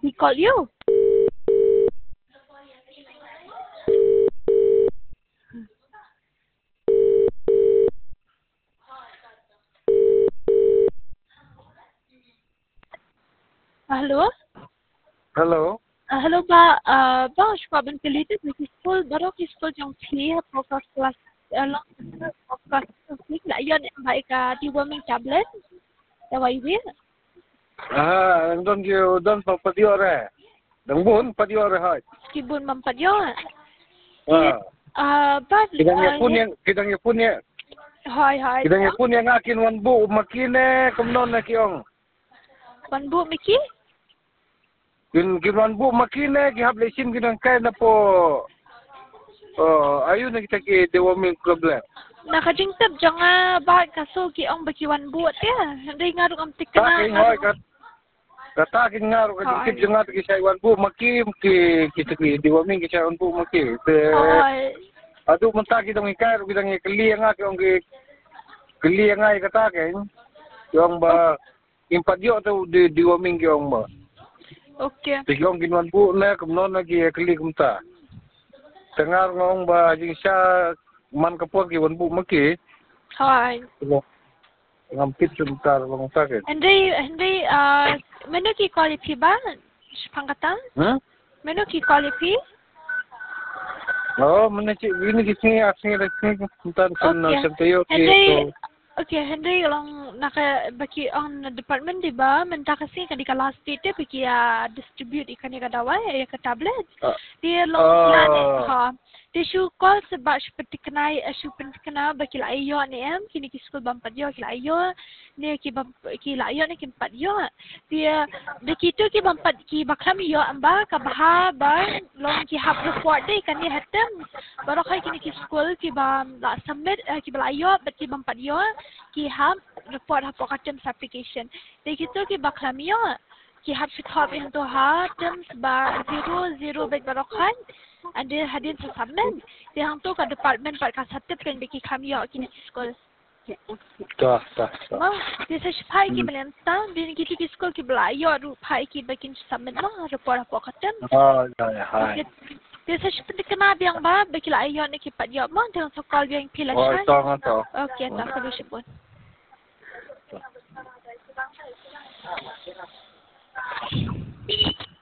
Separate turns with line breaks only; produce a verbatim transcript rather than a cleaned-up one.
He called you. Hello?
Hello?
Uh, hello ba, uh, ba, siya ba pilitin sa school, baro ki school yung fee, podcast class, along podcast fee, la yon ang baik ka deworming tablet, tawa iwi.
Ah, ang don you don pa padiore. Dang bun padiore hay.
Kibun mampat yon.
Ah.
Ah, ba,
Kidang ya pun yang kidang ya pun ya.
Hai hai.
Kidang ya pun yang akin wan bu makine kumnon na kiong.
Panbu Miki?
Kin kinwan bu makine ki hable sim kidang kay na po. Oh, ayu na kita ki deworming problem.
Nakajingtab janga ba kaso ki ang bakiwan buat ya. Hindi nga rung amtik ka
Ta
na.
ki hoy kat. Kata kin nga ro kajingtip janga ki say wan bu maki ki kita ki deworming ki say wan bu maki.
Hoy.
Adu menta kita ngikay ro kidang ikli nga ki ong ki kli nga kata ken. Yung ba impadyo tu di deworming ki ong ba.
Okay.
Tigong kinwan bu na kumnon na ki kli kumta. Tengar ngong ba jing siya man kapag iwan bu maki.
Hoy.
Ngampit sebentar long sakit.
Hindi hindi ah menu ki quality ba? Pangkatan?
Hmm?
Menu ki quality?
Oh, mana cik ini kisni asing resmi tentang sana sentayo ki
Hindi Okay, hindi lang naka baki ang department di ba? Menta kasi kan di ka last date baki ya distribute ikan ya kadawai ya ke tablet. Dia long plan ha. Dia shu call sebab seperti kena shu pen kena baki la ayo ni em kini ki school bampat yo ki la ayo ni ki bam ki la ayo ni ki empat yo. Dia baki tu ki bampat ki bakam yo amba ka bah ba long ki hab report dei kan ni hatem. Baru kai kini ki school ki bam la submit ki bala ayo baki bampat yo ki ham report hapo katem application. Dei gitu ki bakam yo ki hab shithop yang tu ha terms ba zero zero bet barokan ada hadin sesamen dia hang tu ka department part ka satep pen beki kami yo kini school.
Dah, dah.
Ma, dia sa spai ki belenta din ki ki school ki bela yo ru pai ki bekin sesamen ma report hapo katem.
Oh, ya ya hai.
Dia sa seperti kena biang ba beki la ayo ni ki pat yo ma dia so call biang pila
Oh,
shan.
tong tong.
Okay, tak perlu sebut. Thank you.